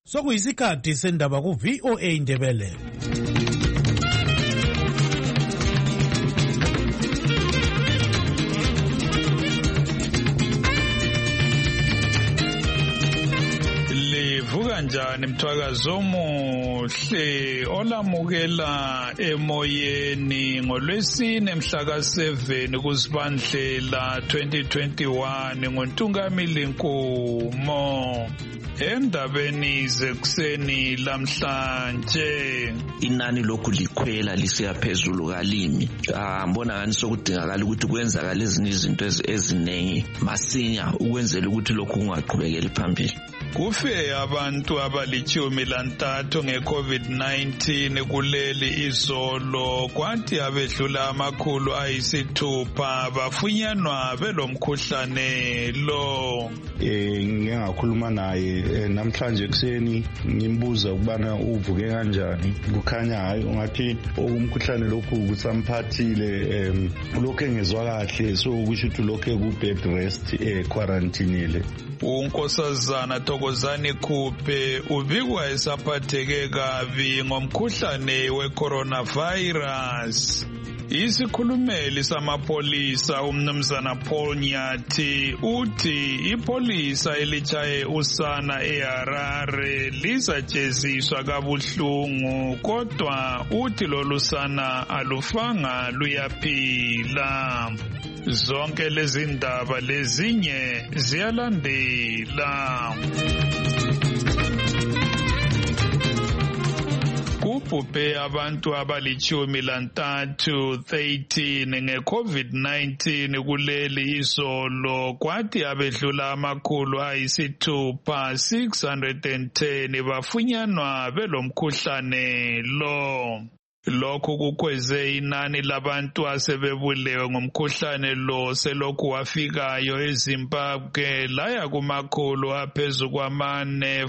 Sokuyisikhathi sendaba ku VOA Indebele. Livuka njani mthwakazo omuhle olamukela emoyeni ngolwesine mhla ka 7 kuZibandlela 2021 ngoNtungamili Nkumo. Endabeni zekuseni lamhlanje inani lokhu likhwela lisiya phezulu kalimi. Ngibona ngani sokudingakala ukuthi kwenzakala ezinye izinto ezinengi masinya ukwenzela ukuthi lokhu kungaqhubekeli phambili. Kufe abantu abali-13 nge-COVID-19 kuleli izolo, kwathi abedlula 600 bafunyanwa belomkhuhlane lo. Ngingakhuluma naye namhlanje kuseni ngimbuza ukubana uvuke kanjani. Kukhanya hayi ungathi umkhuhlane lokhu kusamphathile, lokho engezwa kahle, so kusho ukuthi lokho ku bed rest quarantine. uNkosazana Thokozani Khuphe ubikwa esaphatheke kabi ngomkhuhlane we-coronavirus. Isikhulumeli samapolisa umnumzana Paul Nyathi uthi ipolisa elichaye usana eHarare lizajeziswa kabuhlungu, kodwa uthi lolu sana alufanga luyaphila. Zonke lezi ndaba lezinye ziyalandela. Kubhubhe abantu abali-13 nge-COVID-19 kuleli izolo, kwathi abedlula 610 bafunyanwa belomkhuhlane lo. Lokhu kukweze inani labantu asebebulewe ngomkhuhlane lo selokhu wafikayo eZimbabwe laya kumakhulu aphezu kwamane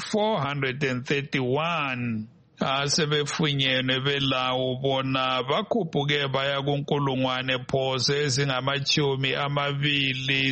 431. Asebefunyenwe belawo bona bakhuphuke baya kunkulungwane phose ezingama-20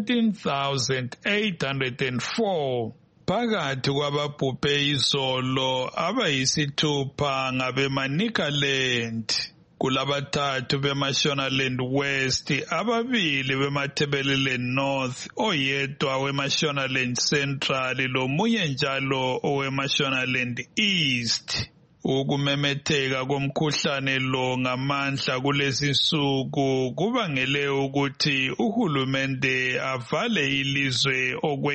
17,804. Phakathi kwababhubhe izolo abayisithupha ngabemaNicaland, kulabathathu beMashonaland West, ababili beMatabeleland North, oyedwa weMashonaland Central lomunye njalo oweMashonaland East. Ukumemetheka komkhuhlane lo ngamandla kulezi nsuku kubangele ukuthi uhulumende avale ilizwe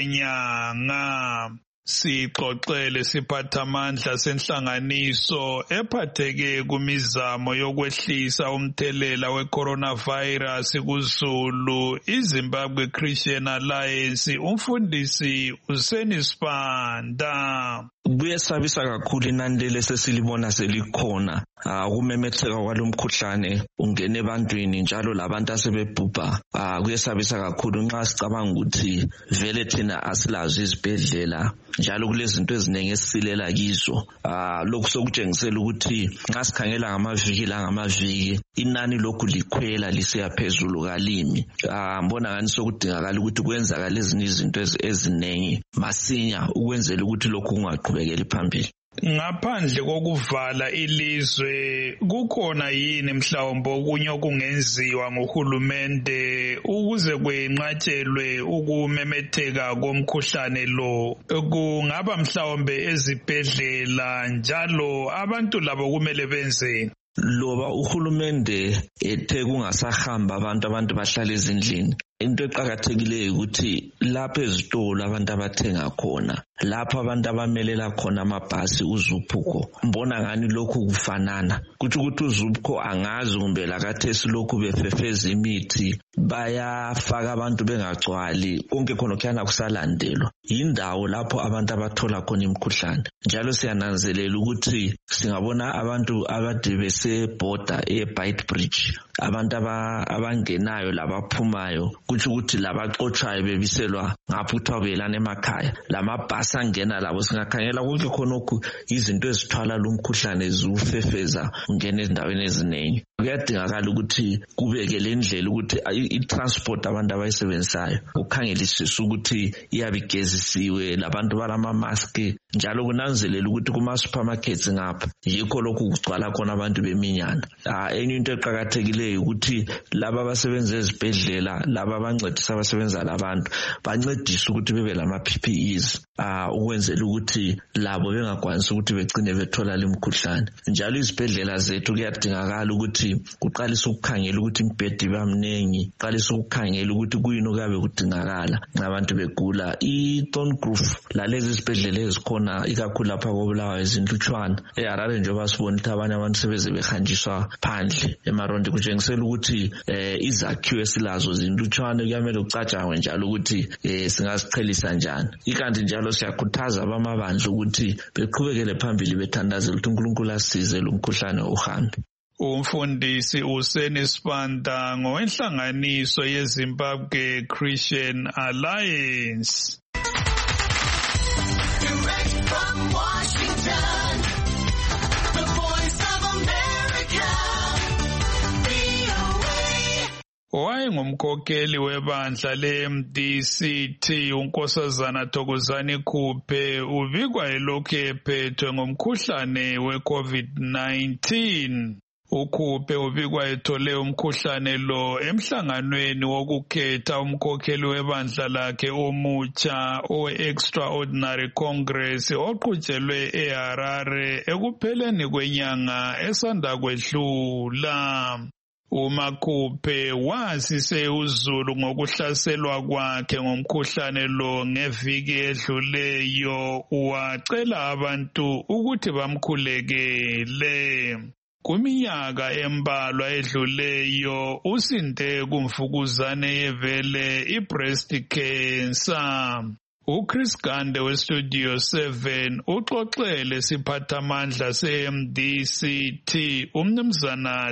okwenyanga. Sixoxele siphathamandla senhlanganiso ephatheke kumizamo yokwehlisa umthelela we-coronavirus kuZulu, iZimbabwe Christian Alliance, umfundisi uSeni Sibanda. Kuyesabisa kakhulu inani lesesilibona selikhona. Ukumemetheka kwalomkhuhlane ungene ebantwini njalo labantu asebebhubha. Kuyesabisa kakhulu nxa sicabanga ukuthi vele thina asilazo izibhedlela njalo kulezinto eziningi esisilela kizo. Lokhu sokutshengisela ukuthi nxa sikhangela ngamaviki inani lokhu likhwela lisiya phezulu kalimi. Ngibona ngani sokudingakala ukuthi kwenzakala ezinye izinto ezinengi masinya ukwenzela ukuthi lokhu kungaqhubekeli phambili. Ngaphandle kokuvala ilizwe, kukhona yini mhlawumbe okunye okungenziwa ngohulumende ukuze kwenqatshelwe ukumemetheka komkhuhlane lo? Kungaba mhlawumbe ezibhedlela njalo abantu labo kumele benzeni? Loba uhulumende ethe kungasahamba abantu bahlala ezindlini, into eqakathekileyo ukuthi lapho ezitolo abantu abathenga khona, lapho abantu abamelela khona amabhasi uZupco, mbona ngani lokhu kufanana. Kuthi ukuthi uZupco angazi kumbe lakathesi lokhu befefeza imithi bayafaka abantu bengagcwali, konke khona kuyana kusalandelwa. Yindawo lapho abantu abathola khona imikhuhlane. Njalo siyananzelela ukuthi singabona abantu abade besebhoda eBeitbridge, abantu abangenayo labaphumayo, kuthi ukuthi labaxotshwayo bebiselwa ngapho kuthiwa belana emakhaya. Lamabhasi angena labo singakhangela konke khonokhu izinto ezithwala lo mkhuhlane ziwufefeza ungena ezindaweni eziningi. kuyadingakala ukuthi kubeke le ndlela ukuthi i-transport abantu abayisebenzisayo ukhangelisisa ukuthi iyabe igezisiwe, labantu balama-maski, njalo kunanzelela ukuthi kuma-supermarkets ngapha yikho lokhu kugcwala khona abantu beminyana. Enye into eqakathekileyo ukuthi laba abasebenza ezibhedlela, laba abancedisa abasebenza labantu bancedise ukuthi bebe lama-PPEs ukwenzela ukuthi labo bengakwanisi ukuthi begcine bethola imikhuhlane. Njalo izibhedlela zethu kuyadingakala ukuthi kuqalise ukukhangela ukuthi imibhedi bamnengi, kuqalise ukukhangela ukuthi kuyini okuyabe kudingakala abantu begula. I-Thorncliffe lalezi izibhedlela ezikhona ikakhulu lapha koBulawayo ezinhlutshwana, eHarare njengoba sibona ukuthi abanye abantu sebeze behanjiswa phandle emarondi, kutshengisela ukuthi izakhiwo esilazo zinhlutshwana, kuyamele kucatshangwe njalo ukuthi singaziqhelisa njani. Ikanti njalo siyakhuthaza abamabandla ukuthi beqhubekele phambili bethandazela ukuthi uNkulunkulu asize lo mkhuhlane uhambe. Umfundisi uSeni Sibanda ngowenhlanganiso yeZimbabwe Christian Alliance. Direct from Washington, the Voice of America, VOA. Wayengumkhokheli webandla le-MDCT uNkosazana Thokozani Khuphe ubikwa elokhu ephethwe ngomkhuhlane we-COVID-19. uKhuphe ubikwa ethole umkhuhlane lo emhlanganweni wokukhetha umkhokheli webandla lakhe omutsha owe-Extraordinary Congress oqhutshelwe eHarare ekupheleni kwenyanga esanda kwedlula. uMakhuphe wasise uZulu ngokuhlaselwa kwakhe ngomkhuhlane lo ngeviki edluleyo, wacela abantu ukuthi bamkhulekele. Kuminyaka embalwa edluleyo usinde kumfukuzane yevele i-breast cancer. uChris Gande weStudio 7 uxoxele siphathamandla se-MDCT umnumzana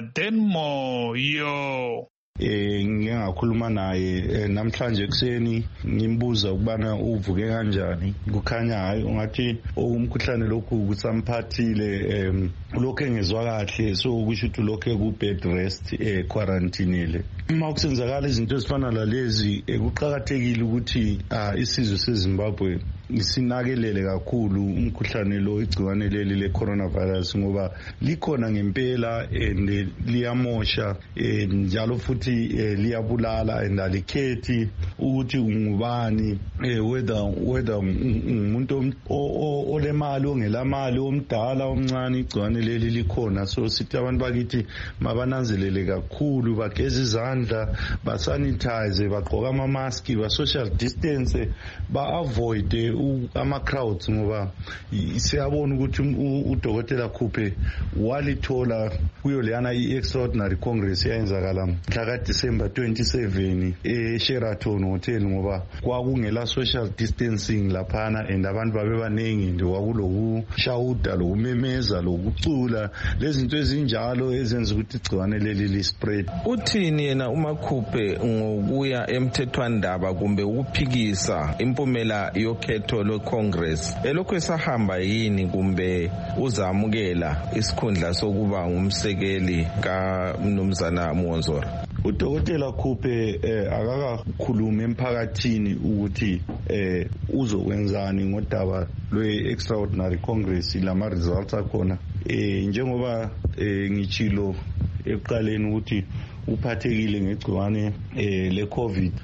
Denmoyo. Ngingakhuluma naye namhlanje kuseni ngimbuza ukubana uvuke kanjani. Kukhanya hayi ungathi umkhuhlane lokhu kusamphathile, lokho engezwa kahle, so kusho ukuthi lokho ku bed rest quarantine. Uma kusenzakala izinto ezifana lalezi kuqhakathekile ukuthi isizwe seZimbabwe isinakelele kakhulu umkhuhlane lo, igciwane leli le coronavirus, ngoba likhona ngempela and liyamosha njalo futhi liyabulala and alikhethi ukuthi ungubani, whether umuntu olemali ongelamali, omdala omncane, igciwane leli likhona. So sithi abantu bakithi mabananzelele kakhulu, bageze izandla, basanitize, bagqoka ama-mask, ba-social distance, ba-avoid ama-crowds, ngoba siyabona ukuthi uDokotela Khuphe walithola kuyo leyana i-Extraordinary Congress yayenzakala mhla December 27 eSheraton Hotel, ngoba kwakungela social distancing laphana and abantu babebaningi nje, kwakulokushawuda, lokumemeza, lokucula, lezi zinto ezinjalo ezenza ukuthi igciwane leli lispread. Uthini yena uMakhuphe ngokuya emthethwandaba kumbe ukuphikisa impumela yokhetho lwe-Congress? Elokhu esahamba yini kumbe uzamukela isikhundla sokuba ngumsekeli kaMnumzana Muhonzora? uDokotela Khuphe akakakhuluma emphakathini ukuthi uzokwenzani ngodaba lwe-Extraordinary Congress lama results akhona. Njengoba ngitshilo ekuqaleni ukuthi uphathekile ngegciwane le-COVID,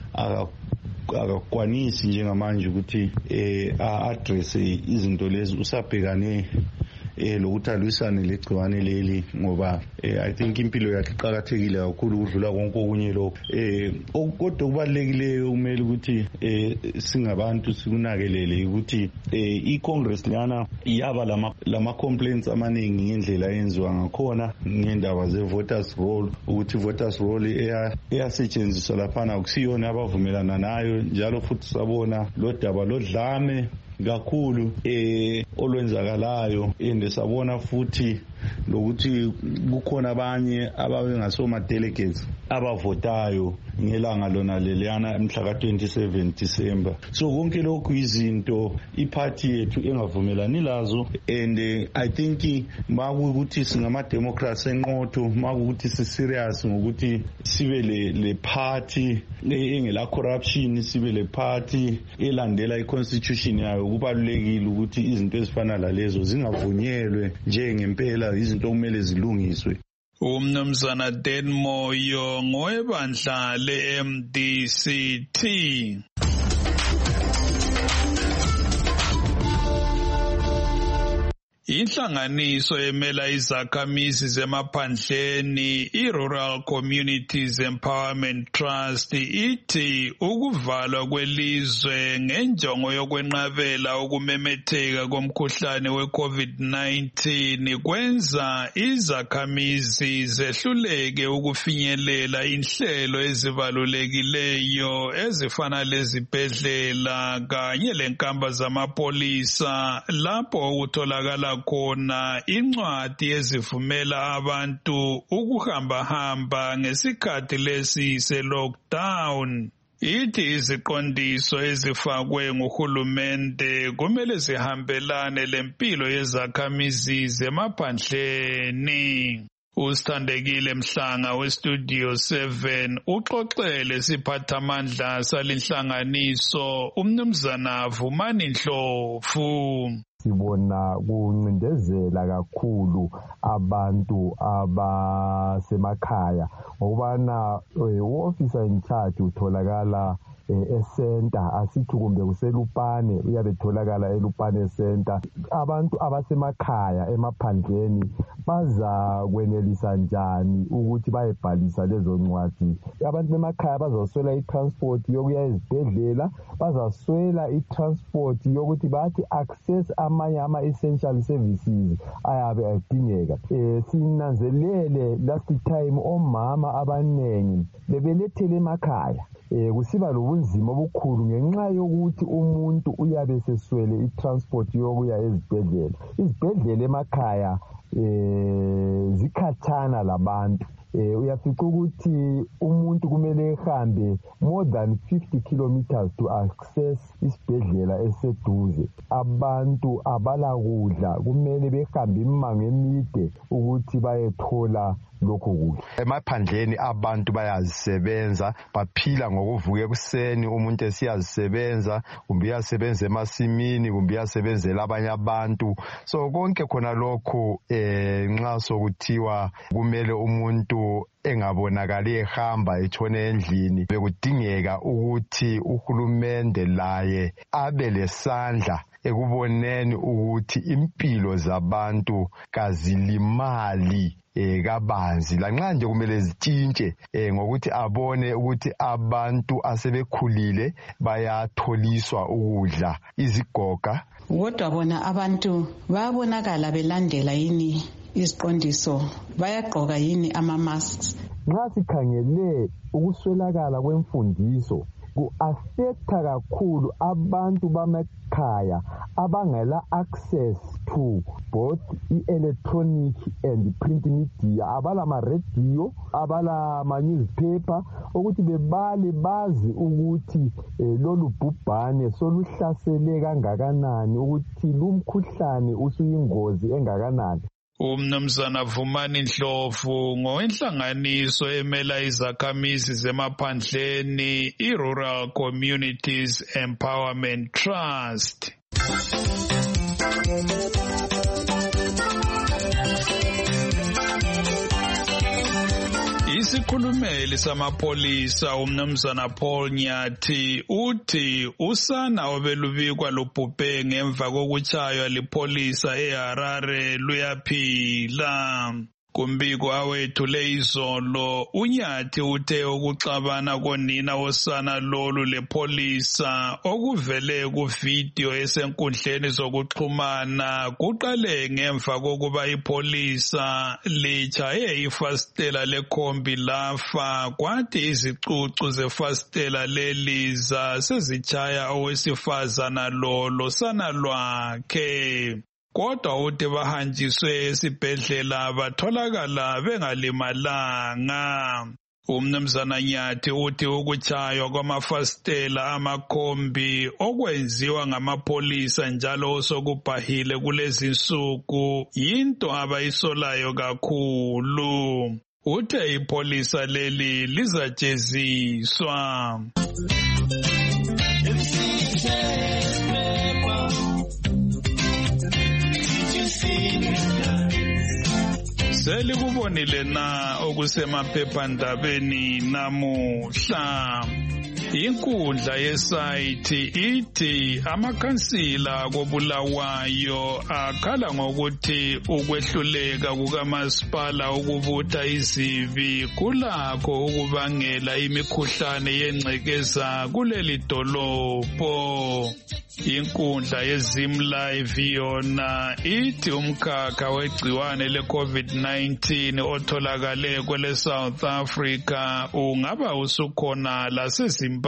akakwanisi njengamanje ukuthi a-address izinto lezi, usabhekane lokuthi alwisane legciwane leli, ngoba I think impilo yakhe iqhakathekile kakhulu ukudlula konke okunye lokho. Kodwa okubalulekileyo kumele ukuthi singabantu sikunakelele ukuthi i-Congress lana yaba lama-complaints amaningi ngendlela yenziwa ngakhona ngendaba ze-voters roll, ukuthi voters roll eyasetshenziswa laphana akusiyona abavumelana nayo, njalo futhi sabona lo daba lodlame kakhulu olwenzakalayo, and sabona futhi lokuthi kukhona abanye ababengasoma delegates abavotayo ngelanga lona leliyana mhla ka-27 December. So konke lokhu izinto iphathi yethu engavumelani lazo, and I think makukuthi singama-democrats enqotho, makukuthi si-serious ngokuthi sibe le party engela corruption, sibe le party elandela i-constitution yayo, kubalulekile ukuthi izinto ezifana lalezo zingavunyelwe njengempela izinto kumele zilungiswe. Umnumzana Dan Moyo ngowebandla le-MDCT. Inhlanganiso emela izakhamizi zemaphandleni i-Rural Communities Empowerment Trust ithi ukuvalwa kwelizwe ngenjongo yokwenqabela ukumemetheka komkhuhlane we-COVID-19 kwenza izakhamizi zehluleke ukufinyelela inhlelo ezibalulekileyo ezifana lezibhedlela kanye lenkamba zamapolisa lapho ukutholakala khona incwadi ezivumela abantu ukuhamba ngesikhathi lesi se-lockdown. Ithi iziqondiso ezifakwe nguhulumende kumele zihambelane lempilo yezakhamizi zemaphandleni. Usithandekile Mhlanga weStudio 7 uxoxele siphathamandla salinhlanganiso umnumzana Vumani Ndlovu. Sibona kuncindezela kakhulu abantu abasemakhaya ngokubana u-officer in charge utholakala e-center, asithi kumbe kuselupane uyabe etholakala elupane center. Abantu abasemakhaya emaphandleni bazakwenelisa njani ukuthi bayebhalisa lezo ncwadi? Abantu bemakhaya bazaswela i-transport yokuya ezibhedlela, bazaswela i-transport yokuthi bathi access amanye ama-essential services ayabe adingeka. Sinanzelele last time omama abanengi bebelethele emakhaya. Kusiba lobunzima obukhulu ngenxa yokuthi umuntu uyabe seswele i-transport yokuya ezibhedlela. Izibhedlela emakhaya zikhatshana labantu. Uyafica ukuthi umuntu kumele ehambe more than 50 kilometers to access isibhedlela eseduze. Abantu abalakudla kumele behambe imango emide ukuthi bayethola lokho kudla. Emaphandleni abantu bayazisebenza, baphila ngokuvuka ekuseni, umuntu esiyazisebenza, kumbe uyasebenza emasimini, kumbe uyasebenzela abanye abantu. So konke khona lokho nxa sokuthiwa kumele umuntu engabonakali ehamba etshone endlini, bekudingeka ukuthi uhulumende laye abe lesandla ekuboneni ukuthi impilo zabantu kazilimali kabanzi. Lanxa nje kumele zitshintshe ngokuthi abone ukuthi abantu asebekhulile bayatholiswa ukudla, izigoga. Kodwa bona abantu bayabonakala belandela yini iziqondiso, bayagqoka yini ama-masks? Nxa sikhangele ukuswelakala kwemfundiso ku-affecta kakhulu abantu bamakhaya abangela access to both i-electronic and print media, abalama-radio, abalama-newspaper, ukuthi bebale bazi ukuthi lolu bhubhane soluhlasele kangakanani, ukuthi lumkhuhlane usuyingozi engakanani. Umnumzana Vumani Ndlovu ngowenhlanganiso emela izakhamizi zemaphandleni i-Rural Communities Empowerment Trust. Isikhulumeli samapolisa umnumzana Paul Nyathi uthi usana obelubikwa lubhubhe ngemva kokutshaywa lipolisa eHarare luyaphila. Kumbiko awethule izolo, uNyathi uthe ukuxabana konina wosana lolu lepolisa okuvele kuvideo esenkundleni zokuxhumana kuqale ngemva kokuba ipolisa litshaye ifastela lekhombi lafa, kwathi izicucu zefastela leliza sezitshaya owesifazana losana lwakhe. Kodwa uthi bahanjiswe esibhedlela batholakala bengalimalanga. Umnumzana Nyathi uthi ukutshaywa kwamafasitela amakhombi okwenziwa ngamapolisa njalo sokubhahile kulezi insuku yinto abayisolayo kakhulu. Uthe ipolisa leli lizajeziswa. Selikubonile na okusemaphephandabeni namuhla? Inkundla yesayithi ithi amakhansila koBulawayo akhala ngokuthi ukwehluleka kukamasipala ukubutha izibi kulakho ukubangela imikhuhlane yengcekeza kuleli dolobho. Inkundla yeZimLive yona ithi umkhakha wegciwane le-COVID-19 otholakale kwele South Africa ungaba usukhona laseZimbabwe.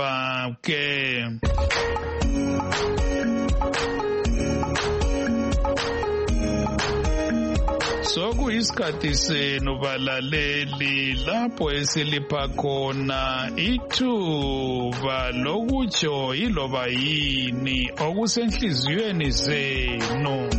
Sokuyisikhathi senu balaleli lapho esilipha khona ithuba lokutsho iloba yini okusenhliziyweni zenu.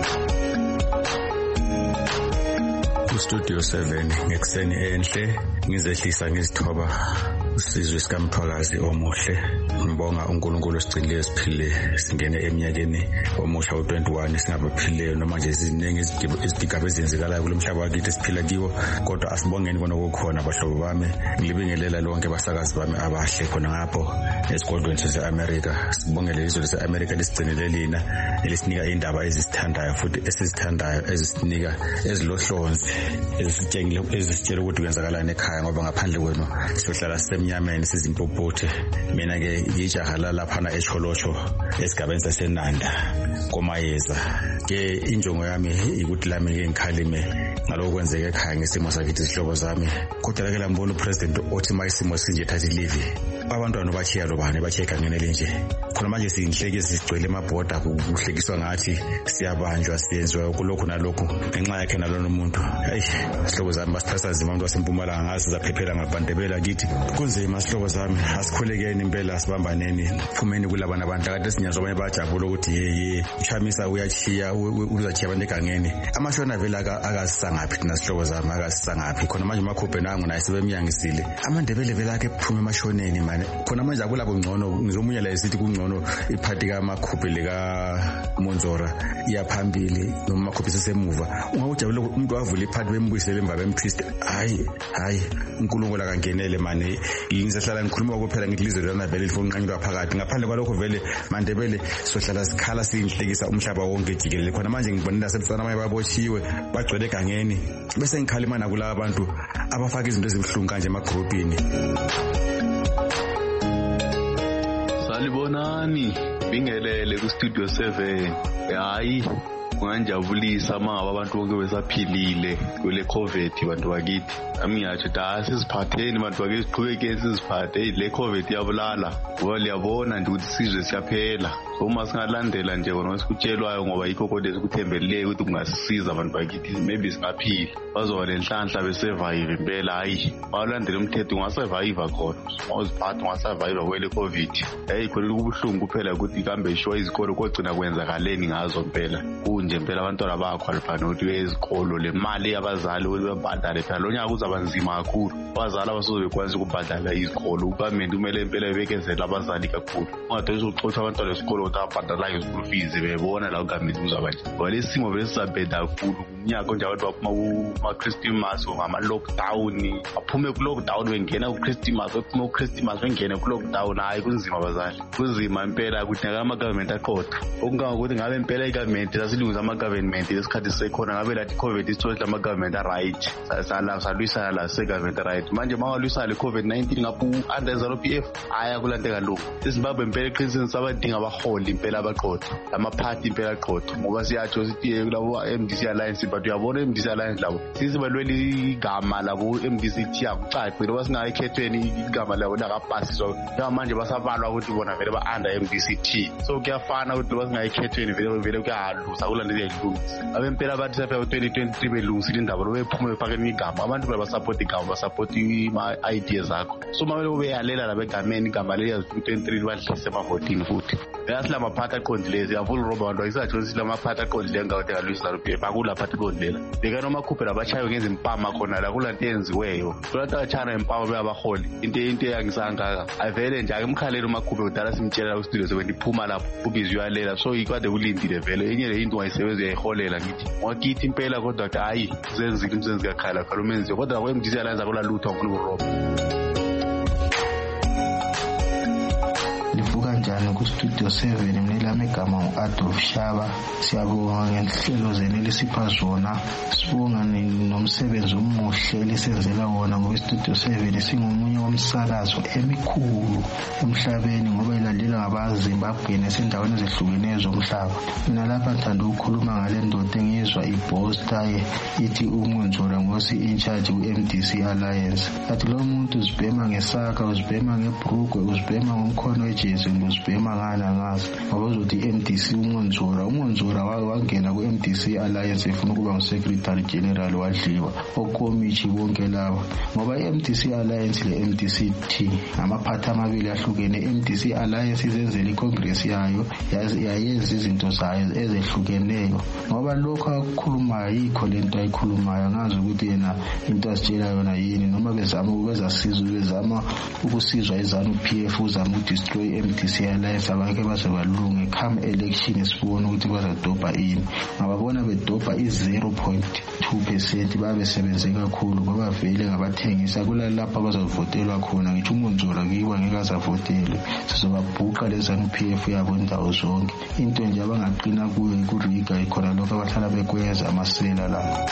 Studio 7 ngekuseni enhle ngizehlisa ngizithoba usizwe sikaMthwakazi omuhle. Ngibonga uNkulunkulu osigcinile siphile singene eminyakeni omusha u21 singabaphilileyo noma nje ziningi izigaba ezenzekalayo kulomhlaba wakithi siphila kiwo, kodwa asibongeni kona okukhona bahlobo bami. Ngilibingelela lonke abasakazi bami abahle khona ngapho esigodlweni sase-America. Sibongele izwe lase-America lisigcinele lina elisinika indaba ezisithandayo futhi esizithandayo ezisinika ezilohlonzi ezisitshela ukuthi kwenzakalani ekhaya, ngoba ngaphandle kwenu siyohlala sisemnyameni sizimpopothe. Mina-ke ngiyijaha lalaphana eCholocho esigabeni saseNanda komayeza. Ke injongo yami ikuthi lami-ke ngikhalime ngalokho kwenzeka ekhaya ngesimo sakithi izihlobo zami. Kodwa-ke lambona upresident othi ma isimo sinje thatha ilivi. Abantwana bachiya lobane bachiya egangeni elinje. Khona manje singihleke sigcwele emabhoda kuhlekiswa ngathi siyabanjwa siyenziwa kulokhu nalokhu ngenxa yakhe nalona umuntu. Hayi sihlobo zami basithatha nzima abantu baseMpumalanga ngazi sizaphephela ngabandebela kithi. Kunzima sihlobo zami, asikhulekeni impela sibambaneni. Phumeni kulabana abantu kade sinyazwa abanye bajabula ukuthi ye Chamisa uyachiya uzachiya abantu egangeni. Amashona vela akasisangaphi thina sihlobo zami, akasisangaphi. Khona manje makhophe nangu naye sebemnyangisile. Amandebele vela ke phuma emashoneni manje. Khona manje akulapho ngcono ngizomunya la esithi kungcono iphathi kaMakhuphe leka Monzora iyaphambili noma Makhuphe sesemuva. Ungawujabula umuntu wavula iphathi bembuyisele emva bempriest. Hayi uNkulunkulu akangenele manje. Ngizahlala ngikhuluma kuphela ngilizwe lana vele lifuna unqanyelwa phakathi. Ngaphandle kwalokho vele Mandebele sohlala sikhala sinhlekisa umhlaba wonke jikelele. Khona manje ngibonela sebusana maye babotshiwe bagcwele egangeni. Bese ngikhalima nakulabo abantu abafaka izinto ezimhlungu kanje emagroupini. Salibonani bingelele ku Studio 7. Hayi kungajabulisa mangaba abantu bonke besaphilile kule COVID bantu bakithi. Amingathi dasiziphatheni bantu bakithi siqhubeke siziphathe le COVID yabulala. Ngoba liyabona nje ukuthi sizwe siyaphela. So uma singalandela nje kona sikutshelwayo ngoba yikho kodwa esikuthembelele ukuthi kungasisiza abantu bakithi maybe singaphila. Bazoba lenhlanhla besurvive impela. Hayi balandela umthetho ungasurvive khona. Awuziphatha ungasurvive kwele COVID. Hey khona kubuhlungu kuphela ukuthi kambe sho izikolo kogcina kwenzakaleni ngazo impela. Kunje impela abantwana bayakhwalifana ukuthi bezikolo le mali yabazali babhadale phela lo nyaka kuzaba nzima kakhulu. Abazali abasoze bekwazi ukubhadala izikolo. UGovernment kumele impela bekezele abazali kakhulu. Ungadosa uxoxa abantwana besikolo ukuthi abhadala izikolo fees bebona la uGovernment uzaba nje. Ngoba lesimo besizabheda kakhulu kunyaka nje abantu baphuma kuma-Christmas ngama-lockdown aphume ku-lockdown bengena ku-Christmas bephume ku-Christmas bengene ku-lockdown. Hayi kunzima abazali, kunzima impela ukuthi ama-government aqotha. Okungangokuthi ngabe impela i-government sasilungisa ama-government lesikhathi sekhona ngabe lathi i-COVID isithola ama-government a-right salwisana la se-government a-right. Manje mawalwisana le-COVID-19 ngapho u-under ZANU-PF haya kulanteka lokhu. eZimbabwe impela eqinisweni sabadinga abaholi impela abaqotha amaphathi impela aqotha ngoba siyatsho sithi kulabo MDC Alliance but uyabona MDC Alliance labo sizibalwela igama labo MDC thiya kucace ngoba singayikhethweni igama labo lakapasiswa manje basabalwa ukuthi bona vele ba-under MDC T. So kuyafana ukuthi basingayikhethweni vele kuyalusa kulanda ziyayilungisa abempela bathi sapha 2023 belungisile indaba lo bephuma befakela igama abantu basupport igama basupport ama-ideas akho so mamele ubeyalela labegameni igama leyazi 2023 badlise amavotini futhi yasila maphatha aqondileyo siyavula uroba abantu ayisatho sila maphatha aqondileyo ngawuthi ngalwisa RPF akula phatha aqondileyo beka noma khuphe labachayo ngezimpama khona la kulanto yenziweyo kulanto achana impama beyabaholi into yangisanga avele nje akemkhalelo makhuphe udala simtshela ku studio so iphuma lapho ubizwe uyalela so ikwade ulindile vele enye le into wayisebenza uyayiholela ngithi wakithi impela kodwa hayi zenzile umsebenzi kakhala umenziwe kodwa kwemdisi yalenza kula lutho ngifuna uroba kanjani ku Studio 7 mina lami igama uAdolf Shaba siyabonga ngenhlelo zenu lesipha zona sibonga nomsebenzi omuhle lesenzela wona ngoba Studio 7 singomunye womsakazo emikhulu emhlabeni ngoba ilandela ngabaZimbabwe nesendaweni ezehlukeneyo zomhlaba mina lapha ngithanda ukukhuluma ngale ndoda engizwa iposta ithi uMunzola ngosi in charge ku MDC Alliance athi lo muntu uzibhema ngesaka uzibhema ngebhrugwe uzibhema ngomkhono wejezi uzibhema ngana ngazi ngoba uzothi MDC uMunzola wangena ku MDC Alliance efuna ukuba ngu-Secretary General wadliwa okomithi bonke laba ngoba i-MDC Alliance le MDC-T amaphatha amabili ahlukene MDC Alliance izenzela iCongress yayo yayenza izinto zayo ezehlukeneyo ngoba lokho akukhulumayo yikho lento ayikhulumayo ngazi ukuthi yena into asitshela yona yini noma bezama ukusizwa izanu PF uzama ukudestroy MDC Alliance abake basebalunge come election sibona ukuthi bazadobha ini ngababona bedobha i-0.2% babesebenze kakhulu ngoba vele ngabathengisa kulalapha bazavotelwa khona ngisho uMunzola kiwa ngeke azavotelwe sizobabhuqa lezanu PF yabo indawo zonke into nje abangaqina kuyo ikuriga ikhona lokho abahlala bekweza amasela lapho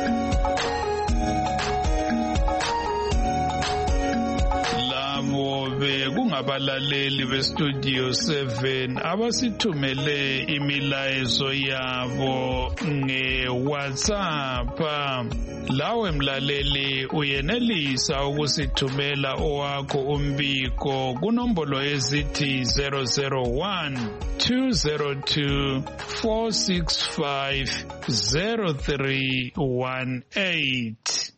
kungabalaleli beStudio 7 abasithumele imilayezo yabo ngeWhatsApp lawe mlaleli uyenelisa ukusithumela owakho umbiko kunombolo ezithi 001 202 465 0318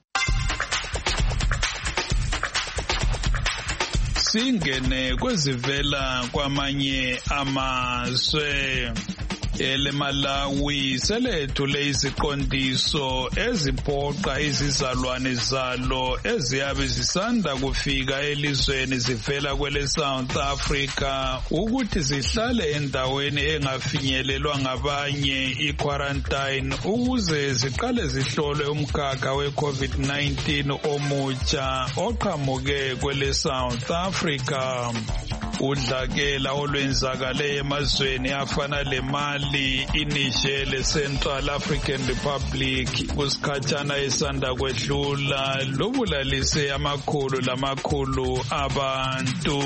singene kwezivela kwamanye amazwe eleMalawi selethule iziqondiso eziphoqa izizalwane zalo eziyabe zisanda kufika elizweni zivela kwele South Africa ukuthi zihlale endaweni engafinyelelwa ngabanye iquarantine ukuze ziqale zihlolwe umkhakha weCovid-19 omutsha oqhamuke kwele South Africa. Udlakela olwenzakale emazweni afana leMali, iNiger leCentral African Republic kusikhathana esanda kwedlula lobulalise amakhulu abantu.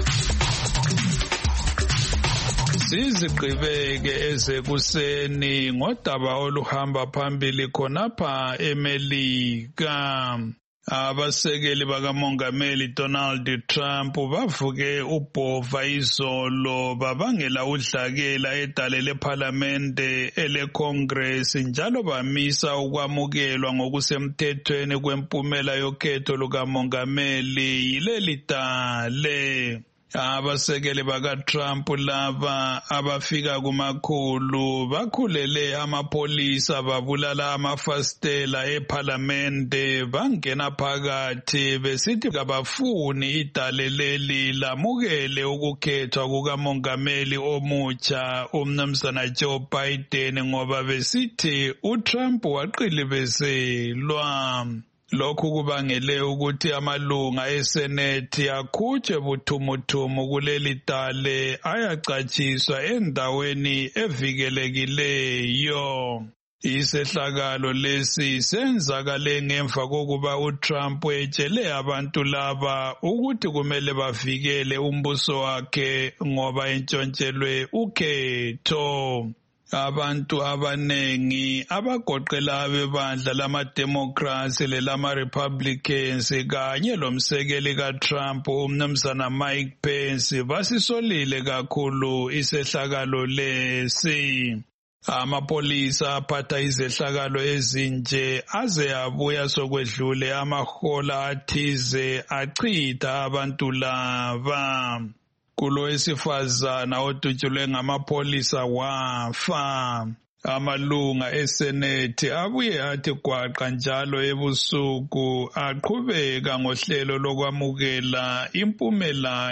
Sizigqibeke ezekuseni ngodaba oluhamba phambili khonapha eMelika. Abasekeli bakamongameli Donald Trump bavuke ubhova izolo babangela udlakela edale leParlamente eleCongress njalo bamisa ukwamukelwa ngokusemthethweni kwempumela yokhetho lukamongameli yileli dale. Abasekeli bakaTrump laba abafika kumakhulu bakhulele amapolisa babulala amafastela eParlamente bangena phakathi besithi kabafuni idale leli lamukele ukukhethwa kukamongameli omutsha umnumzana Joe Biden ngoba besithi uTrump waqilibezelwa. Lokhu kubangele ukuthi amalunga eSenate akhutshwe buthumuthuma kuleli dale ayacatshiswa endaweni evikelekileyo. Isehlakalo lesi senzakale ngemva kokuba uTrump etshele abantu laba ukuthi kumele bavikele umbuso wakhe ngoba entshontshelwe ukhetho. Abantu abanengi abagoqela abebandla lama-Democrats lelama-Republicans kanye lomsekeli kaTrump umnumzana Mike Pence basisolile kakhulu isehlakalo lesi. Amapolisa aphatha izehlakalo ezinje aze abuya sokwedlule amahola athize achitha abantu laba. Kulo wesifazana odutshulwe ngamapolisa wafa. Amalunga eSenethi abuye athi gwaqa njalo ebusuku aqhubeka ngohlelo lokwamukela impumela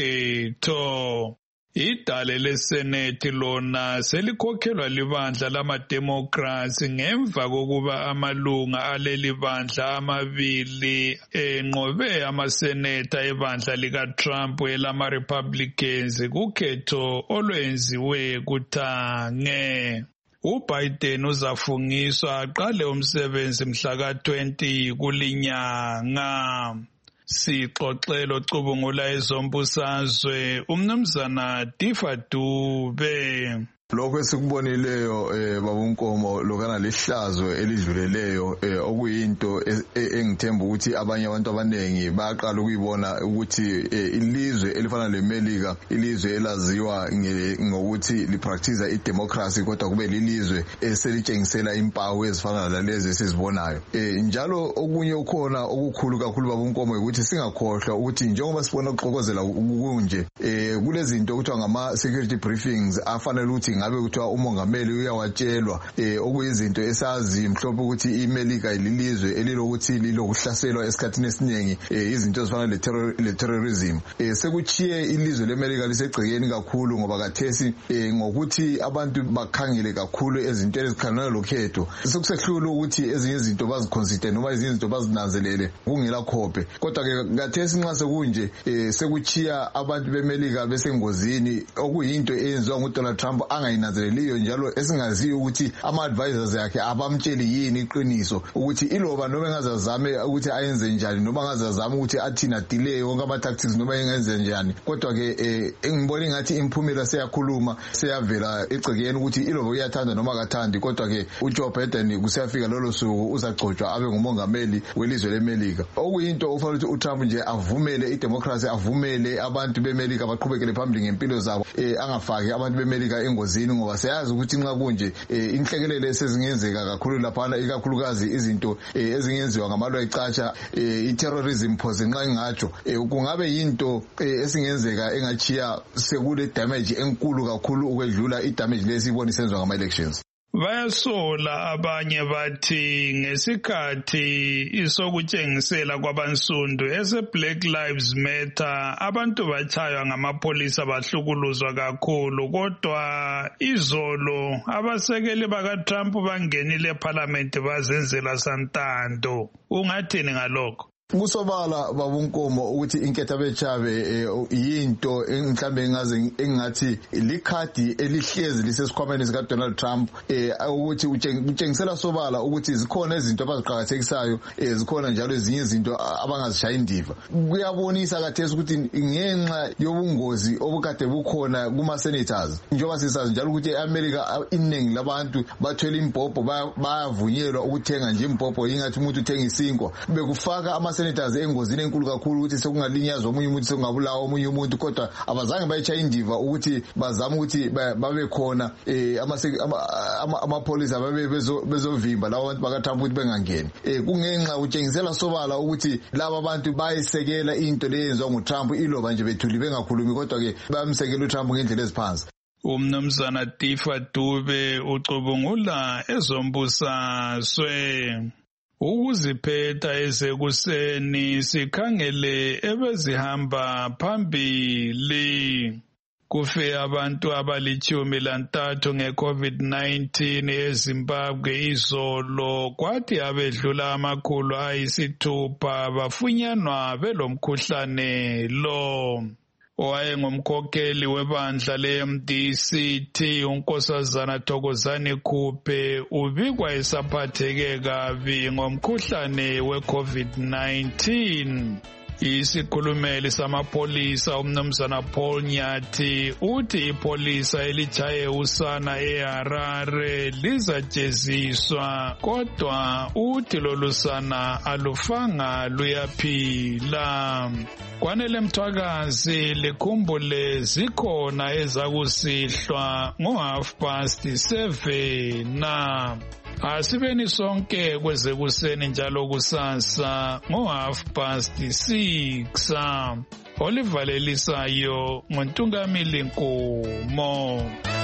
yokhetho. Idale leSenethi lona selikhokhelwa libandla lamademokrasi ngemva kokuba amalunga aleli bandla amabili enqobe amaseneta ebandla likaTrump elama-Republicans kukhetho olwenziwe kuthange. UBiden uzafungiswa aqale umsebenzi mhla ka-20 kulinyanga. Sixoxelo cubungula ezombusazwe umnumzana Tifa Dube. Lokho esikubonileyo babunkomo lokana lihlazo elidluleleyo okuyinto engithemba ukuthi abanye abantu abanengi bayaqala ukuyibona ukuthi ilizwe elifana leMelika ilizwe elaziwa ngokuthi lipractice idemocracy kodwa kube lilizwe eselitshengisela impawu ezifana nalezi esizibonayo. Njalo okunye ukhona okukhulu kakhulu babunkomo ukuthi singakhohlwa ukuthi njengoba sibona ukuxokozela kunje kulezinto kuthiwa ngama security briefings afanele ukuthi ngabe kuthiwa umongameli uyawatshelwa okuyizinto esazi mhlophe ukuthi iMelika ilizwe elilokuthi lilokuhlaselwa esikhathini esiningi izinto ezifana le-terrorism. Sekuchiye ilizwe leMelika lisegcekeni kakhulu ngoba kathesi ngokuthi abantu bakhangele kakhulu ezintweni ezikhangelana lokhetho sekusehlula ukuthi ezinye izinto baziconsider noma ezinye izinto bazinanzelele kungela khophe. Kodwa ke kathesi nxa sekunje sekuchiya abantu beMelika besengozini okuyinto eyenziwa nguDonald Trump angayinanzeleliyo njalo esingaziyo ukuthi ama-advisors yakhe abamtsheli yini iqiniso ukuthi iloba noma engazazame ukuthi ayenze njani noma engazazame ukuthi athina delay wonke ama-tactics noma engenze njani. Kodwa ke engibona ngathi imphumela seyakhuluma seyavela egcekeni ukuthi iloba uyathanda noma akathandi. Kodwa ke uJoe Biden kusiyafika lolo suku uzagcotshwa abe ngumongameli welizwe leMelika. Okuyinto ofanele ukuthi uTrump nje avumele idemocracy avumele abantu beMelika baqhubekele phambili ngempilo zabo angafaki abantu beMelika engozini ngoba siyazi ukuthi nxa kunje inhlekelele esezingenzeka kakhulu laphana ikakhulukazi izinto ezingenziwa ngamalwa ecatsha i-terrorism pose nxa ingatsho kungabe yinto esingenzeka engachiya sekule damage enkulu kakhulu ukwedlula idamage lesibona isenzwa ngama-elections. Bayasola abanye bathi ngesikhathi isokutshengisela kwabansundu ese-Black Lives Matter abantu batshaywa ngamapolisa bahlukuluzwa kakhulu kodwa izolo abasekeli bakaTrump bangenile eParliament bazenzela santando. Ungathini ngalokho? Kusobala babunkomo ukuthi inketha bechabe yinto mhlambe engathi likhadi elihlezi lisesikhwameni sika Donald Trump ukuthi utshengisela sobala ukuthi zikhona izinto abaziqhakathekisayo zikhona njalo ezinye izinto abangazishaya indiva. Kuyabonisa kathesi ukuthi ngenxa yobungozi obukade bukhona kuma senators njengoba sisazi njalo ukuthi eAmerica iningi labantu bathwele imbhobho bayavunyelwa ukuthenga nje imbhobho ingathi umuntu uthenga isinkwa bekufaka senators engozini enkulu kakhulu ukuthi sekungalinyazwa omunye umuntu sekungabulawa omunye umuntu kodwa abazange bayitshaya indiva ukuthi bazama ukuthi babe khona amapolisa babe bezovimba labo bantu bakaTrump ukuthi bengangeni. Kungenxa utshengisela sobala ukuthi laba bantu bayisekela into leyenziwa nguTrump iloba nje bethuli bengakhulumi kodwa ke bayamsekela uTrump ngendlela eziphansi. Umnumzana Tifa Dube ucubungula ezombusazwe. Ukuziphetha esekuseni sikhangele ebezihamba phambili. Kufe abantu abali-13 nge-COVID-19 eZimbabwe izolo kwathi abedlula 600 bafunyanwa belomkhuhlane lo. Owayengumkhokheli webandla le-MDCT unkosazana Thokozani Khuphe ubikwa esaphatheke kabi ngomkhuhlane we-COVID-19. Isikhulumeli samapolisa umnumzana Paul Nyathi uthi ipolisa elijaye usana eHarare lizajeziswa, kodwa uthi lolusana alufanga luyaphila. Kwanele Mthwakazi likhumbule zikhona ezakusihlwa ngo7:30 na. Asibeni sonke kwezekuseni njalo kusasa ngo6:30. Olivalelisayo ngoNtungamili Nkomo.